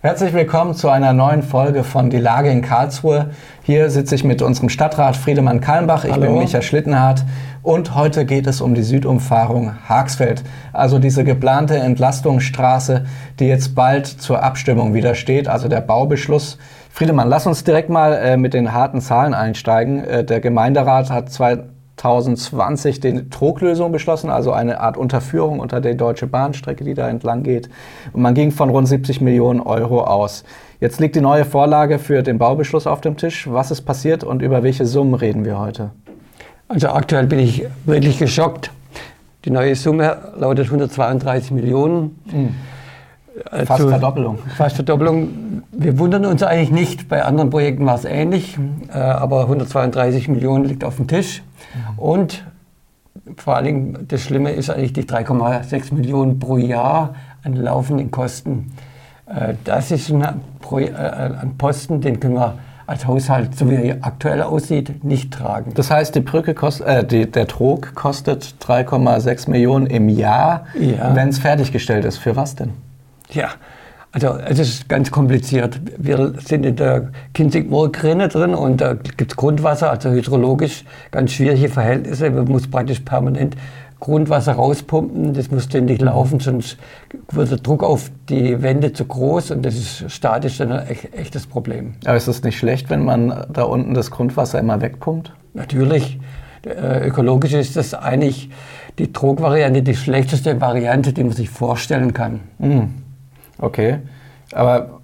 Herzlich willkommen zu einer neuen Folge von Die Lage in Karlsruhe. Hier sitze ich mit unserem Stadtrat Friedemann Kalmbach. Ich bin Micha Schlittenhardt und heute geht es um die Südumfahrung Haagsfeld. Also diese geplante Entlastungsstraße, die jetzt bald zur Abstimmung wieder steht, also der Baubeschluss. Friedemann, lass uns direkt mal mit den harten Zahlen einsteigen. Der Gemeinderat hat 2020 die Troglösung beschlossen, also eine Art Unterführung unter der Deutsche Bahnstrecke, die da entlang geht. Und man ging von rund 70 Millionen Euro aus. Jetzt liegt die neue Vorlage für den Baubeschluss auf dem Tisch. Was ist passiert und über welche Summen reden wir heute? Also aktuell bin ich wirklich geschockt. Die neue Summe lautet 132 Millionen. Fast Verdoppelung. Fast Verdoppelung. Wir wundern uns eigentlich nicht. Bei anderen Projekten war es ähnlich. Aber 132 Millionen liegt auf dem Tisch. Und vor allen Dingen das Schlimme ist eigentlich die 3,6 Millionen pro Jahr an laufenden Kosten. Das ist ein Posten, den können wir als Haushalt, so wie er aktuell aussieht, nicht tragen. Das heißt, die Brücke der Trog kostet 3,6 Millionen im Jahr, wenn es fertiggestellt ist. Für was denn? Ja, also es ist ganz kompliziert. Wir sind in der Kinzig-Murg-Rinne drin und da gibt es Grundwasser, also hydrologisch ganz schwierige Verhältnisse. Man muss praktisch permanent Grundwasser rauspumpen, das muss ständig laufen, sonst wird der Druck auf die Wände zu groß und das ist statisch dann ein echtes Problem. Aber ist es nicht schlecht, wenn man da unten das Grundwasser immer wegpumpt? Natürlich. Ökologisch ist das eigentlich die Trogvariante die schlechteste Variante, die man sich vorstellen kann. Okay, aber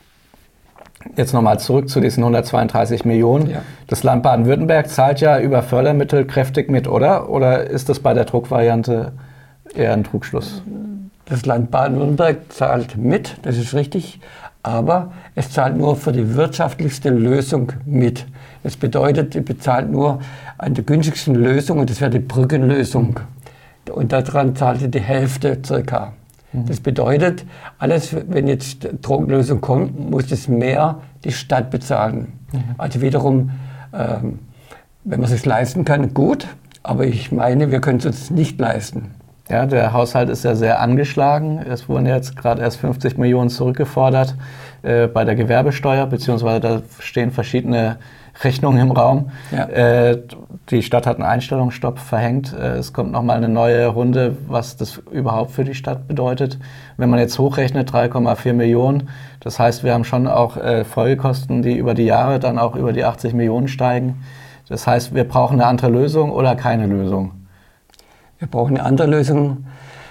jetzt nochmal zurück zu diesen 132 Millionen. Ja. Das Land Baden-Württemberg zahlt ja über Fördermittel kräftig mit, oder? Oder ist das bei der Trogvariante eher ein Trugschluss? Das Land Baden-Württemberg zahlt mit, das ist richtig, aber es zahlt nur für die wirtschaftlichste Lösung mit. Das bedeutet, es bezahlt nur an der günstigsten Lösung und das wäre die Brückenlösung. Und daran zahlt die Hälfte circa. Das bedeutet, alles, wenn jetzt Troglösung kommt, muss es mehr die Stadt bezahlen. Also wiederum, wenn man es sich leisten kann, gut, aber ich meine, wir können es uns nicht leisten. Ja, der Haushalt ist ja sehr angeschlagen. Es wurden jetzt gerade erst 50 Millionen zurückgefordert bei der Gewerbesteuer, beziehungsweise da stehen verschiedene Rechnungen im Raum. Ja. Die Stadt hat einen Einstellungsstopp verhängt. Es kommt nochmal eine neue Runde, was das überhaupt für die Stadt bedeutet. Wenn man jetzt hochrechnet, 3,4 Millionen, das heißt, wir haben schon auch Folgekosten, die über die Jahre dann auch über die 80 Millionen steigen. Das heißt, wir brauchen eine andere Lösung oder keine Lösung? Wir brauchen eine andere Lösung.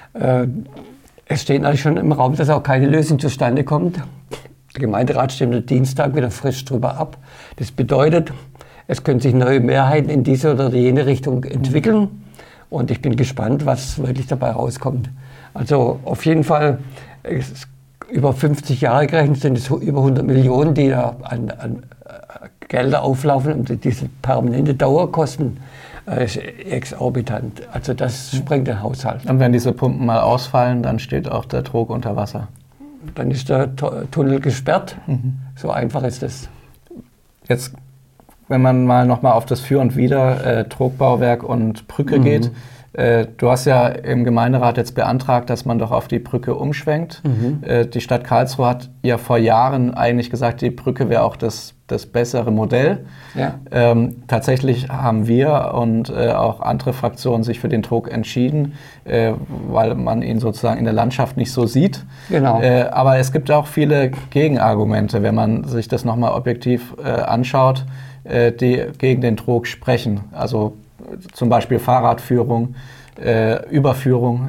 Es steht eigentlich schon im Raum, dass auch keine Lösung zustande kommt. Der Gemeinderat stimmt am Dienstag wieder frisch drüber ab. Das bedeutet, es können sich neue Mehrheiten in diese oder jene Richtung entwickeln. Und ich bin gespannt, was wirklich dabei rauskommt. Also auf jeden Fall, über 50 Jahre gerechnet sind es über 100 Millionen, die da an Gelder auflaufen. Und diese permanente Dauerkosten ist exorbitant. Also das sprengt den Haushalt. Und wenn diese Pumpen mal ausfallen, dann steht auch der Trog unter Wasser? Dann ist der Tunnel gesperrt. So einfach ist es. Jetzt, wenn man mal nochmal auf das Für und Wider Trogbauwerk und Brücke geht. Du hast ja im Gemeinderat jetzt beantragt, dass man doch auf die Brücke umschwenkt. Die Stadt Karlsruhe hat ja vor Jahren eigentlich gesagt, die Brücke wäre auch das bessere Modell. Ja. Tatsächlich haben wir und auch andere Fraktionen sich für den Trog entschieden, weil man ihn sozusagen in der Landschaft nicht so sieht. Genau. Aber es gibt auch viele Gegenargumente, wenn man sich das nochmal objektiv anschaut, die gegen den Trog sprechen. Also zum Beispiel Fahrradführung, Überführung,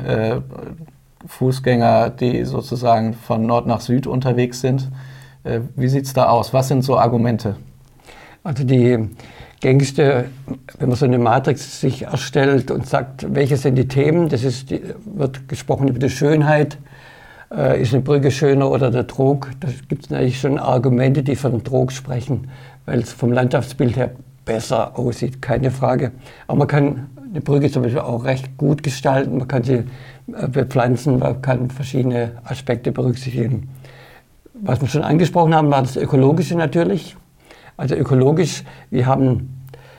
Fußgänger, die sozusagen von Nord nach Süd unterwegs sind. Wie sieht es da aus? Was sind so Argumente? Also die gängigste, wenn man so eine Matrix sich erstellt und sagt, welche sind die Themen, wird gesprochen über die Schönheit. Ist eine Brücke schöner oder der Trog? Da gibt es natürlich schon Argumente, die für den Trog sprechen, weil es vom Landschaftsbild her besser aussieht, keine Frage. Aber man kann eine Brücke zum Beispiel auch recht gut gestalten, man kann sie bepflanzen, man kann verschiedene Aspekte berücksichtigen. Was wir schon angesprochen haben, war das Ökologische natürlich. Also ökologisch, wir haben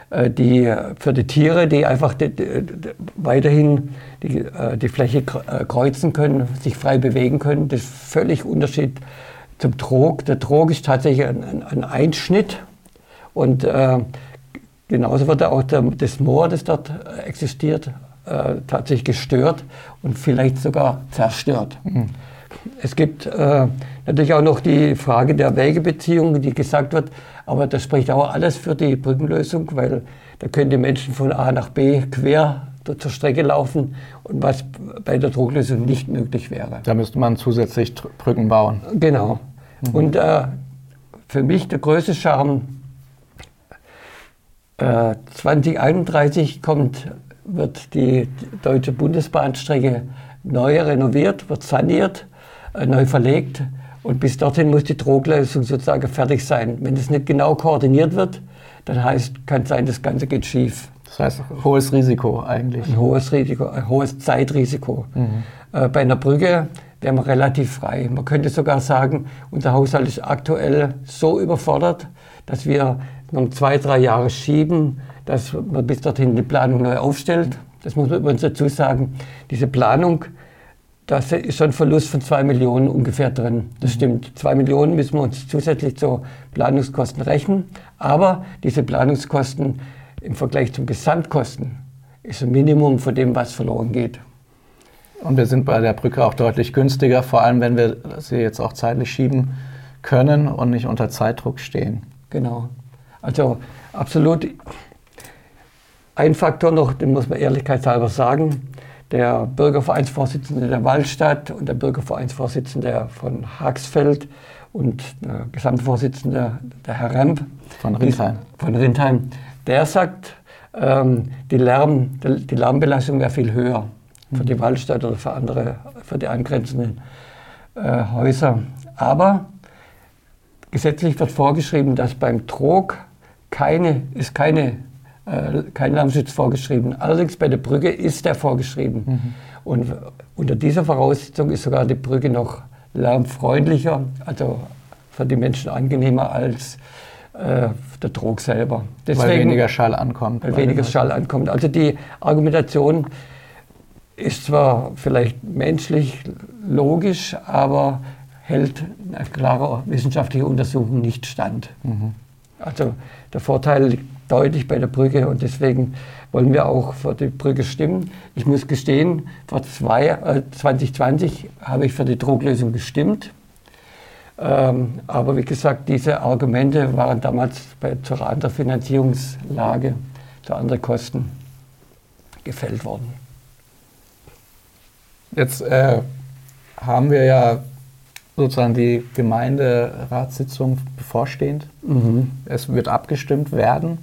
für die Tiere, die einfach weiterhin die Fläche kreuzen können, sich frei bewegen können, das ist völlig Unterschied zum Trog. Der Trog ist tatsächlich ein Einschnitt und genauso wird auch das Moor, das dort existiert, tatsächlich gestört und vielleicht sogar zerstört. Mhm. Es gibt natürlich auch noch die Frage der Wegebeziehung, die gesagt wird, aber das spricht auch alles für die Brückenlösung, weil da können die Menschen von A nach B quer zur Strecke laufen und was bei der Troglösung nicht möglich wäre. Da müsste man zusätzlich Brücken bauen. Genau. Mhm. Und für mich der größte Charme, 2031 wird die Deutsche Bundesbahnstrecke neu renoviert, wird saniert, neu verlegt und bis dorthin muss die Troglösung sozusagen fertig sein. Wenn das nicht genau koordiniert wird, dann kann es sein, das Ganze geht schief. Das heißt, hohes Risiko eigentlich. Ein hohes Risiko, ein hohes Zeitrisiko. Mhm. Bei einer Brücke wären wir relativ frei. Man könnte sogar sagen, unser Haushalt ist aktuell so überfordert, dass wir noch 2-3 Jahre schieben, dass man bis dorthin die Planung neu aufstellt. Das muss man übrigens dazu sagen. Diese Planung, da ist schon ein Verlust von 2 Millionen ungefähr drin. Das stimmt. 2 Millionen müssen wir uns zusätzlich zu Planungskosten rechnen. Aber diese Planungskosten im Vergleich zum Gesamtkosten ist ein Minimum von dem, was verloren geht. Und wir sind bei der Brücke auch deutlich günstiger, vor allem wenn wir sie jetzt auch zeitlich schieben können und nicht unter Zeitdruck stehen. Genau. Also absolut. Ein Faktor noch, den muss man ehrlichkeitshalber sagen. Der Bürgervereinsvorsitzende der Wallstadt und der Bürgervereinsvorsitzende von Haxfeld und der Gesamtvorsitzende, der Herr Remp von Rindheim, der sagt, die Lärmbelastung wäre viel höher für die Wallstadt oder für die angrenzenden Häuser. Aber gesetzlich wird vorgeschrieben, dass beim Trog kein Lärmschutz vorgeschrieben. Allerdings bei der Brücke ist der vorgeschrieben. Mhm. Und unter dieser Voraussetzung ist sogar die Brücke noch lärmfreundlicher, also für die Menschen angenehmer als der Trog selber. Deswegen, weil weniger Schall ankommt. Weil weniger Schall ankommt. Also die Argumentation ist zwar vielleicht menschlich logisch, aber hält eine klare wissenschaftliche Untersuchung nicht stand. Mhm. Also der Vorteil liegt deutlich bei der Brücke und deswegen wollen wir auch für die Brücke stimmen. Ich muss gestehen, 2020 habe ich für die Troglösung gestimmt. Aber wie gesagt, diese Argumente waren damals zu einer anderen Finanzierungslage, zu anderen Kosten gefällt worden. Jetzt haben wir ja sozusagen die Gemeinderatssitzung bevorstehend. Mhm. Es wird abgestimmt werden.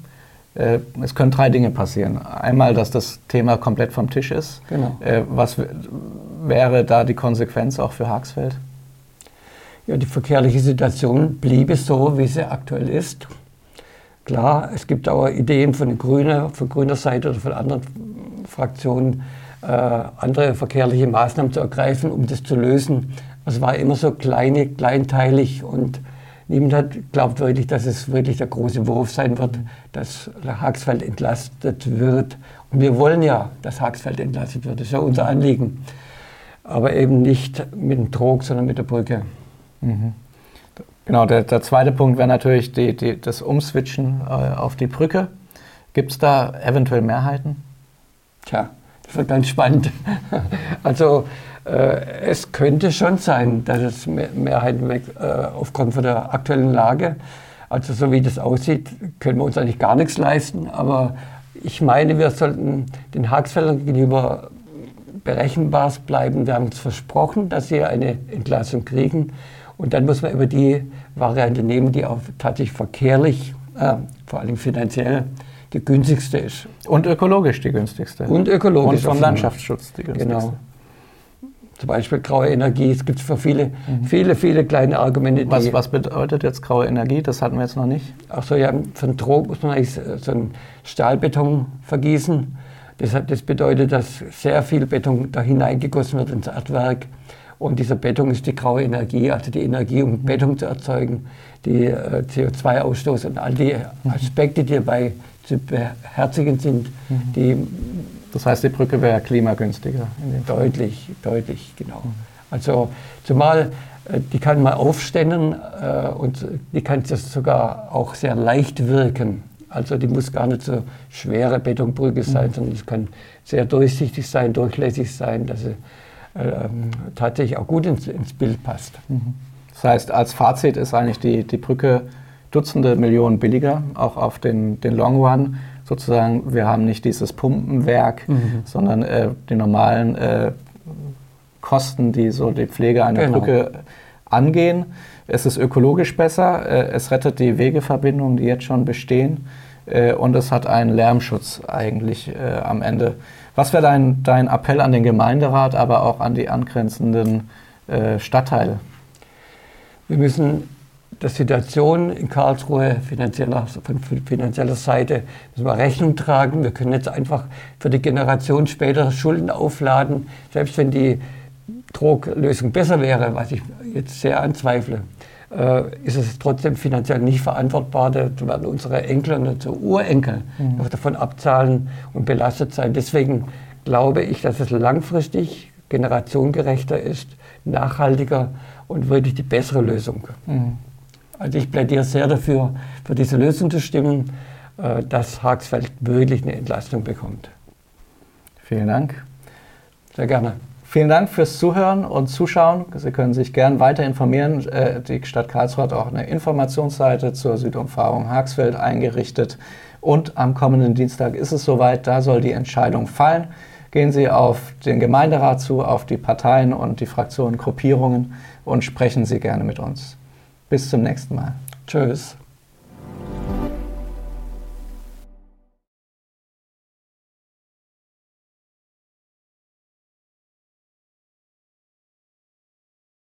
Es können 3 Dinge passieren. Einmal, dass das Thema komplett vom Tisch ist. Genau. Was wäre da die Konsequenz auch für Haxfeld? Ja, die verkehrliche Situation bliebe so, wie sie aktuell ist. Klar, es gibt auch Ideen von grüner Seite oder von anderen Fraktionen, andere verkehrliche Maßnahmen zu ergreifen, um das zu lösen. Es war immer so kleinteilig und niemand glaubt wirklich, dass es wirklich der große Wurf sein wird, dass Haxfeld entlastet wird. Und wir wollen ja, dass Haxfeld entlastet wird. Das ist ja unser Anliegen. Aber eben nicht mit dem Trog, sondern mit der Brücke. Mhm. Genau, der zweite Punkt wäre natürlich das Umswitchen auf die Brücke. Gibt es da eventuell Mehrheiten? Tja, das wird ganz spannend. Also es könnte schon sein, dass es Mehrheiten aufgrund von der aktuellen Lage, also so wie das aussieht, können wir uns eigentlich gar nichts leisten. Aber ich meine, wir sollten den Haxfeldern gegenüber berechenbar bleiben. Wir haben uns versprochen, dass sie eine Entlassung kriegen. Und dann muss man über die Variante nehmen, die auch tatsächlich verkehrlich, vor allem finanziell, die günstigste ist. Und ökologisch die günstigste. Und ökologisch. Und vom Landschaftsschutz die günstigste. Genau. Zum Beispiel graue Energie. Es gibt für viele kleine Argumente. Was bedeutet jetzt graue Energie? Das hatten wir jetzt noch nicht. Ach so, ja, für einen Trog muss man eigentlich so einen Stahlbeton vergießen. Das bedeutet, dass sehr viel Beton da hineingegossen wird ins Erdwerk. Und dieser Beton ist die graue Energie, also die Energie, um Beton zu erzeugen, die CO2-Ausstoß und all die Aspekte, die dabei zu beherzigen sind. Das heißt, die Brücke wäre klimagünstiger. Deutlich, genau. Also zumal die kann man aufstellen und die kann das sogar auch sehr leicht wirken. Also die muss gar nicht so schwere Betonbrücke sein, sondern es kann sehr durchsichtig sein, durchlässig sein, dass sie tatsächlich auch gut ins Bild passt. Das heißt, als Fazit ist eigentlich die Brücke Dutzende Millionen billiger, auch auf den Long Run. Sozusagen, wir haben nicht dieses Pumpenwerk, sondern die normalen Kosten, die so die Pflege einer Brücke angehen. Es ist ökologisch besser, es rettet die Wegeverbindungen, die jetzt schon bestehen, und es hat einen Lärmschutz eigentlich am Ende. Was wäre dein Appell an den Gemeinderat, aber auch an die angrenzenden Stadtteile? Wir müssen der Situation in Karlsruhe von finanzieller Seite müssen wir Rechnung tragen. Wir können jetzt einfach für die Generation später Schulden aufladen, selbst wenn die Droglösung besser wäre, was ich jetzt sehr anzweifle, ist es trotzdem finanziell nicht verantwortbar. Da werden unsere Enkel und unsere Urenkel noch davon abzahlen und belastet sein. Deswegen glaube ich, dass es langfristig generationengerechter ist, nachhaltiger und wirklich die bessere Lösung. Also ich plädiere sehr dafür, für diese Lösung zu stimmen, dass Haxfeld wirklich eine Entlastung bekommt. Vielen Dank. Sehr gerne. Vielen Dank fürs Zuhören und Zuschauen. Sie können sich gern weiter informieren. Die Stadt Karlsruhe hat auch eine Informationsseite zur Südumfahrung Haxfeld eingerichtet. Und am kommenden Dienstag ist es soweit, da soll die Entscheidung fallen. Gehen Sie auf den Gemeinderat zu, auf die Parteien und die Fraktionen, Gruppierungen und sprechen Sie gerne mit uns. Bis zum nächsten Mal. Tschüss.